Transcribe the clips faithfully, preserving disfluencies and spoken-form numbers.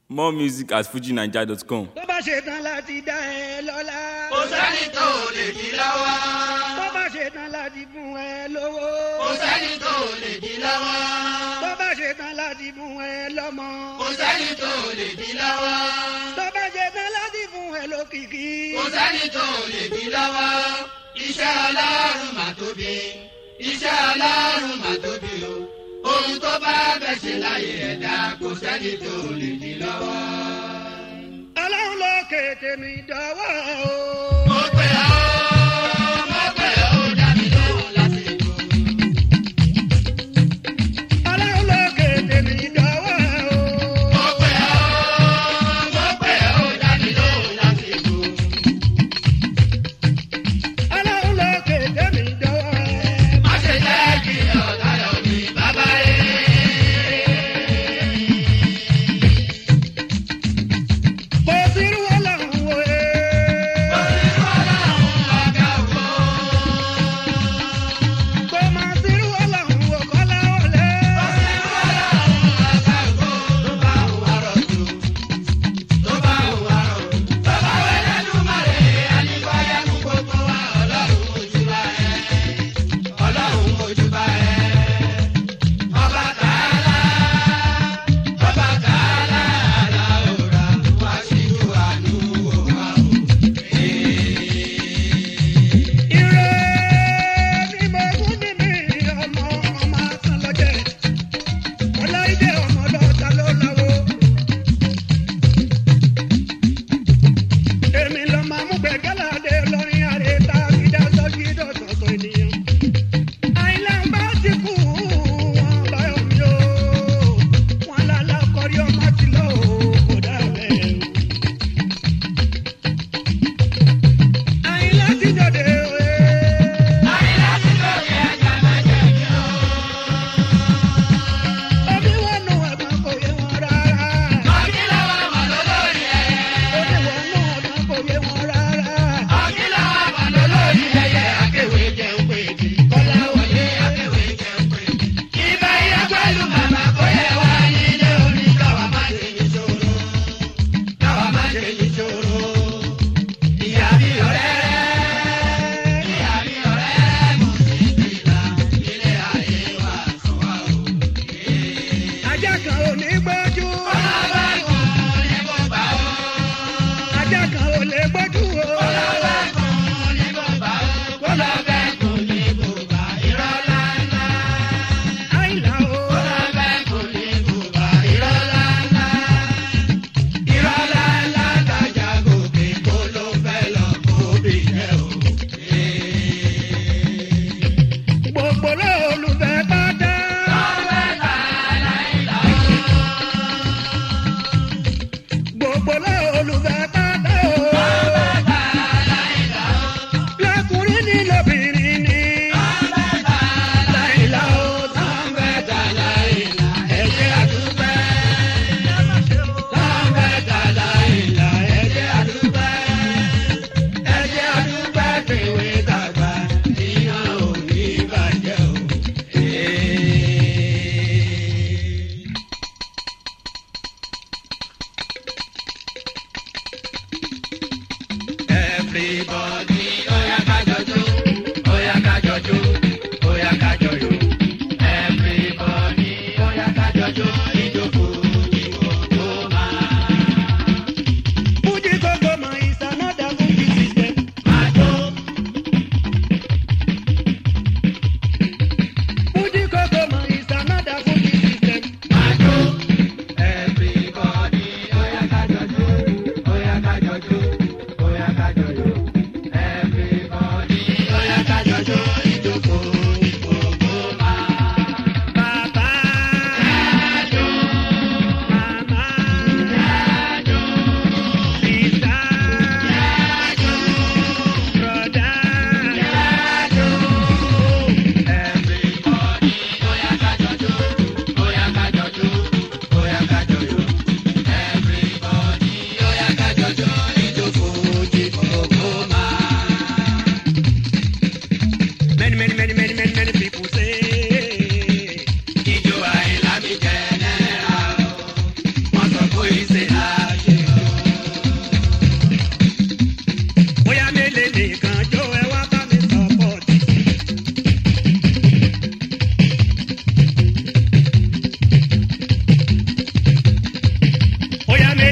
More music at fuji naija dot com. tó bá ṣe tán láti dá ẹ lọ́lá. kò sẹ́ni tó lè dí lọ́wọ́. tó bá ṣe tán láti fún ẹ lówó. kò sẹ́ni tó lè dí lọ́wọ́. tó bá ṣe tán láti fún ẹ lọ́mọ. kò sẹ́ni tó lè dí lọ́wọ́. tó bá ṣe tán láti fún ẹ lókìkí. kò sẹ́ni tó lè dí lọ́wọ́. iṣẹ́ Ọlọ́run mà tóbi. iṣẹ́ Ọlọ́run mà tóbi o. ohun tó bá bẹ̀ ṣe láyé ẹ̀dá kò sẹ́ni tó lè dí lọ́wọ́. Ọlọ́run ló kéde mi dọ́wọ́ o. mo pè ọ́ mo pè ọ́ ó dá mi lóhùn lásìkò. Ọlọ́run ló kéde mi dọ́wọ́ o. mo pè ọ́ mo pè ọ́ ó dá mi lóhùn lásìkò. Ọlọ́run ló kéde mi dọ́wọ́ o. má ṣe jẹ́ kí ọ̀tá yọ̀ mí bàbá yé. Mo ti rú Ọlọ́run o. Mo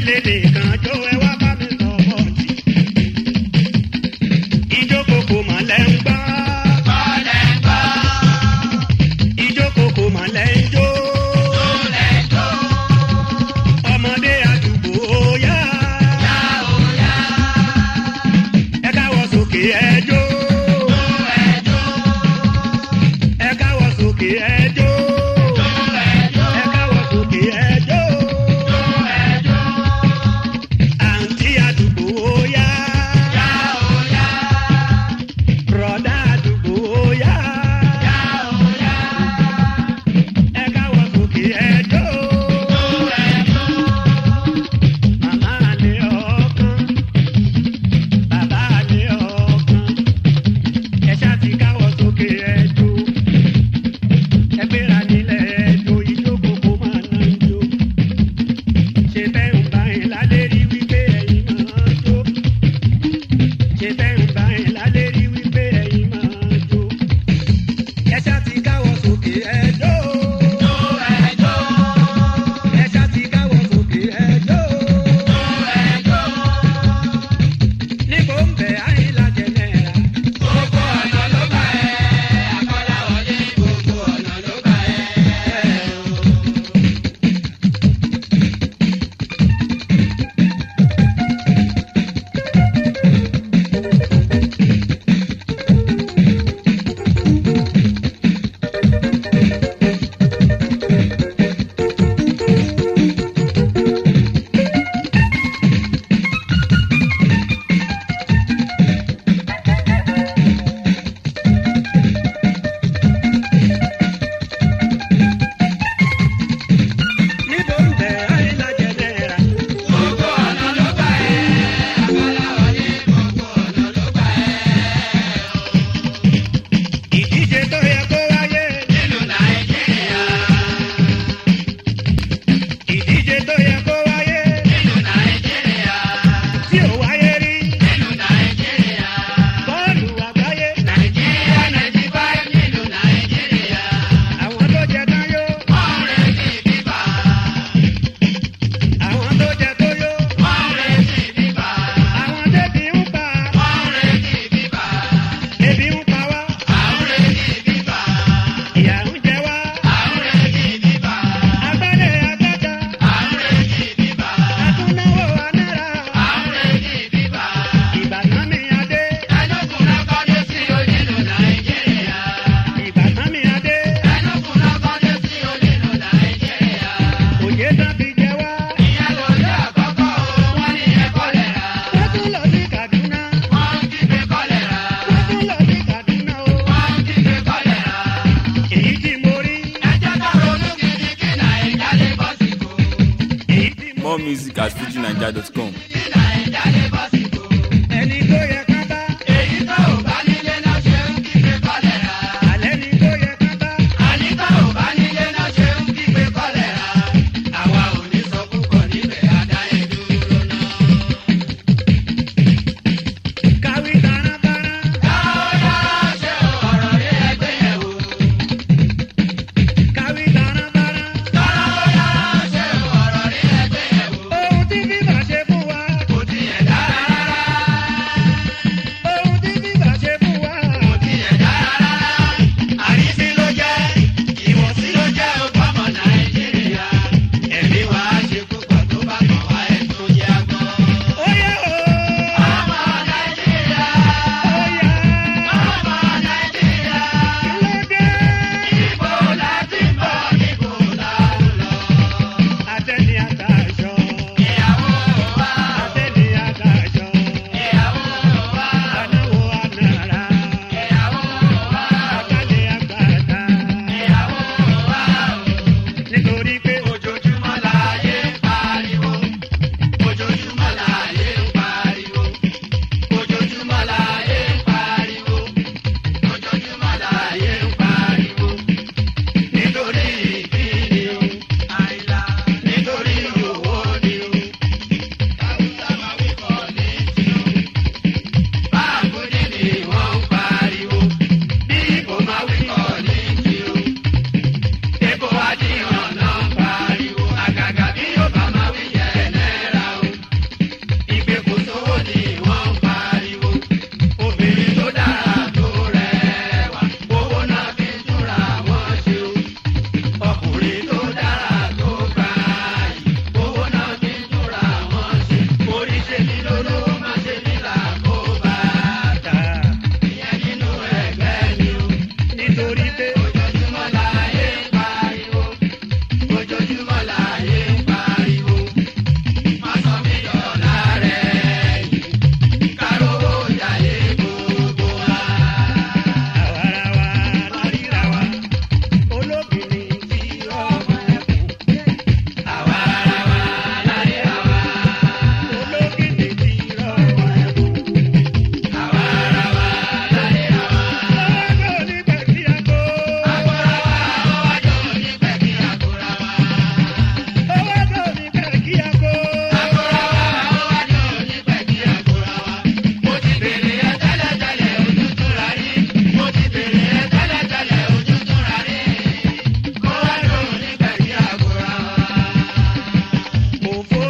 elédè kan jó ẹ wá bá mi sọ bọ́ọ̀dì. Ijó kòkó mà lẹ́ ń gbọ́. Bọ́lẹ̀ ń gbọ́. Ijó kòkó mà lẹ́ ń jó. Bọ́lẹ̀ ń jó. Ọmọdé àdúgbò ó yá. Yá ó yá. Ẹ káwọ́ sókè ẹ jó. Jó ẹ jó. Ẹ káwọ́ sókè ẹ jó. Jó ẹ jó. Ẹ káwọ́ sókè ẹ jó. Jó ẹ jó. Àǹtí àdúgbò ó yá. Yá ó yá. Bùrọ̀dá àdúgbò ó yá. Yá ó yá. Ẹ káwọ́ sókè ẹ jó. Jó ẹ jó. Màmá àlè ọ̀kan. Bàbá àlè ọ̀kan. Ẹ ṣáà ti káwọ́ sókè ẹ jó. Ẹ gbéra nílẹ̀ ẹ jó. Ijó kòkó máa ná jó. Ṣé bẹ́ẹ̀ ń bá yín lálé rí wípé ẹ̀yin máa jó? Ṣé bẹ́ẹ̀ ń bá yín lálé rí wípé ẹ̀yin máa jó? Ẹ ṣáà ti káwọ́ sókè ẹ jó. Jó ẹ jó. Ẹ ṣáà ti káwọ́ sókè ẹ jó. Jó ẹ jó. Níbo ń bẹ̀ Àyìnlá Jẹnẹra? Gbogbo ọ̀nà ló bá ẹ. Akọ́láwọlé gbogbo ọ̀nà ló bá ẹ. Níbo ń bẹ̀ Àyìnlá Jẹnẹra? Gbogbo ọ̀nà ló bá ẹ. Akọ́láwọlé gbogbo ọ̀nà ló bá ẹ. Ìdíje tó yẹ kó wáyé. Nínú Nàìjíríà. Ìdíje tó yẹ kó wáyé. Nínú Nàìjíríà. Tí ò wáyé rí. Nínú Nàìjíríà. Bọ́ọ̀lù àgbáyé. Nàìjíríà ninety five nínú Nàìjíríà. Àwọn tó jẹ tán yó. Wọ́n ń retí bíbá. Àwọn tó jẹ tó yó. Wọ́n ń retí bíbá. Àwọn tẹ́bi ń pa. Wọ́n ń retí bíbá. Ebi ń pa wá. À ń retí bíbá. Ìyà ń jẹ wá. À ń retí bíbá. Agbálẹ̀ agbáta. À ń retí bíbá. Atúnáwó anára. À ń retí bíbá. Ìbàdàn mi adé. Ẹnukun náà kọ́lé sí onílù Nàìjíríà. Ìbàdàn mi adé. Ẹnukun náà kọ́lé sí onílù Nàìjíríà. Òye tán fi jẹ wá. Ìyẹn ló dé àkọ́kọ́ o, wọ́n ní ẹ kọ́lẹ̀rà. Wọ́n tún lọ sí Kaduna. Wọ́n ń kígbe kọ́lẹ̀rà. Wọ́n tún lọ sí Kaduna o. Wọ́n ń kígbe kọ́lẹ̀rà. Èyí tí mo rí. Ẹ jẹ́ ká ronú gidi kí Nàìjíríà lè bọ́ sípò. Èyí tí mo More music at fuji naija dot com. Kí Nàìjíríà lè bọ́ sípò. ẹni tó yẹ ká bá. Èyí tó ò bá nílé náà ṣe ń kígbe kọ́lẹ̀rà. Àlẹ́ ni tó yẹ ká bá. Àní tó ò bá nílé náà ṣe ń kígbe kọ́lẹ̀rà. Àwa ò ní sọ púpọ̀ níbẹ̀ adáyé dúró náà. Káwí tarábárá. Káwọ́dá ṣe ọ̀rọ̀ rí ẹgbẹ́ yẹ̀ wò. Káwí tarábárá. Káwọ́dá ṣe ọ̀rọ̀ rí ẹgbẹ́ yẹ̀ wò. Ohun tí bíbà ṣe fún wa. Kò tiẹ̀ dára rárá.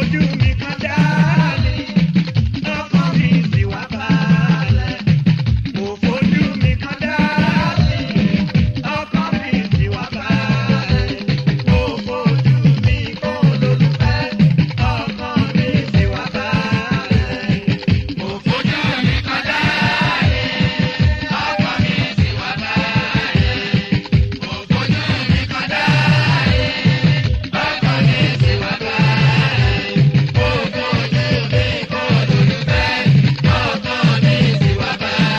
fojú mi kan dálé ọkàn mi sì wá balẹ̀. Mo fojú mi kan dálé ọkàn mi sì wá balẹ̀. Mo fojú mi kan olólùfẹ́ ọkàn mi sì wá balẹ̀. Mo fojú mi kan dálé, ọkàn mi sì wá balẹ̀. Mo fojú mi kan dálé, ọkàn mi sì wá balẹ̀. Mo fojú mi kan olólùfẹ́ ọkàn mi sì wá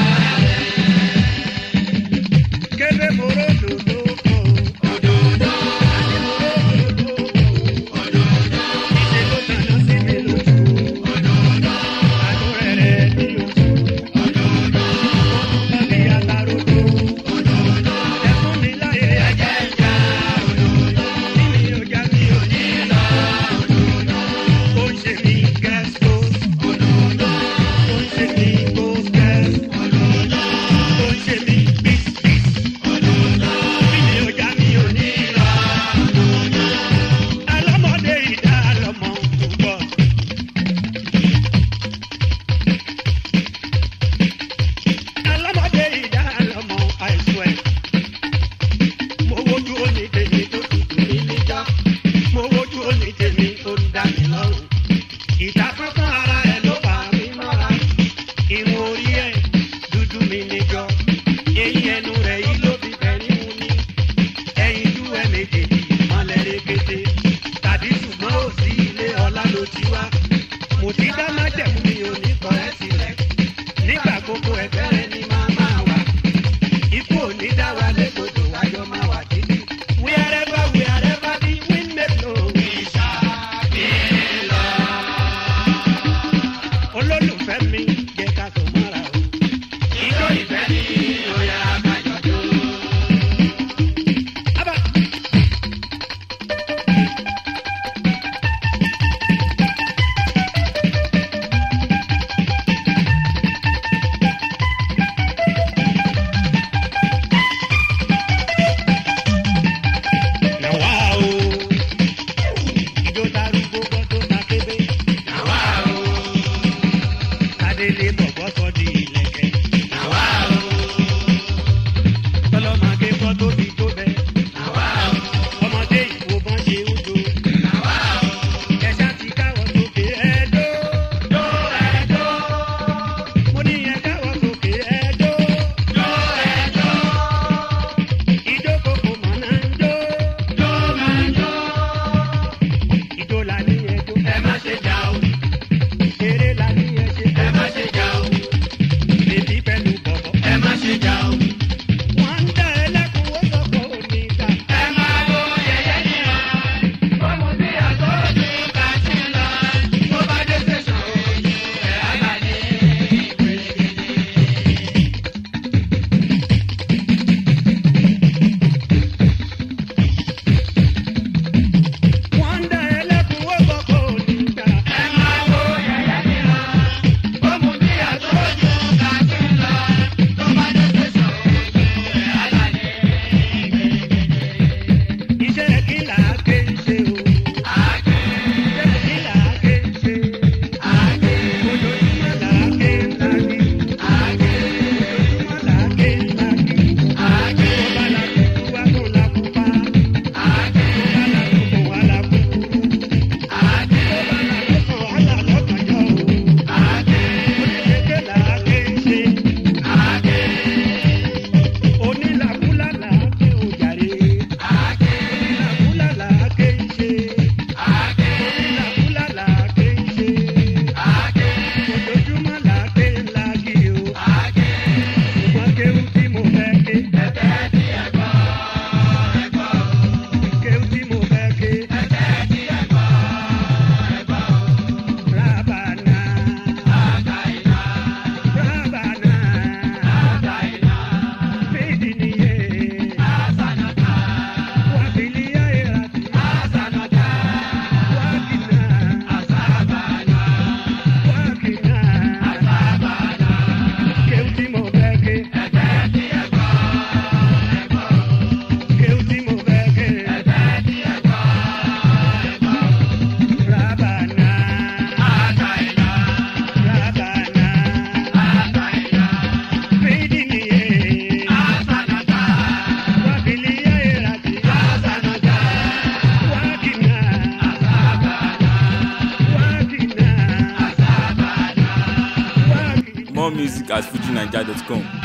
balẹ̀. Kébé mo ròdòdó kọ Òdòdó, àní mo ròdòdó kọ òdòdó, ìṣe ló tanná sí mi lójú òdòdó, àánú rẹ̀ rẹ̀ ní ojú òdòdó, ọdún bí atarodo òdòdó, ẹkún mi láyé ẹjẹ ẹ̀jẹ̀ ń jà òdòdó, tí mi ò já mi ò ní nílò òdòdó, ó ń ṣe mí gẹ́sìkò òdòdó, ó ń ṣe mí gósgẹ́s òdòdó, ó ń ṣe mí bísbís òdòdó, tí mi ò já mi ò ní nílò òdòdó. alọ́mọdé ìdá lọ́mọ tó bọ̀. Alọ́mọdé ìdá lọ́mọ àìsùn ẹ̀. Mo wojú òní tèmi tó tutù mí níjà. Mo wojú òní tèmi tó ń dá mi lọ́rùn. Ìta kankan ara ẹ̀ ló fà mí mọ́ra. Irun orí ẹ̀ dúdú mi níjọ. Eyín ẹnu rẹ̀ yìí ló fi bẹ̀rí mu ní. Ẹyin jú ẹ méjèèjì mọ́lẹ̀ régété. Tàbí ṣùgbọ́n ò sí ilé ọlá ló ti wá. Mo ti dá májẹ̀mú mi ò ní kọ́ ẹ sílẹ̀. Nígbà gbogbo ẹ̀fẹ́ rẹ ni máa máa wà. Ikú ò ní dá wa lẹ́gbọ̀dọ̀ wájọ́ máa wà títí. Wherever wherever the wind may blow. Olólùfẹ́ mi jẹ́ ká sọ mọ́ra o. Ijó ìfẹ́ ni ó yá ká jọ jó. Abba. More music at fuji naija dot com.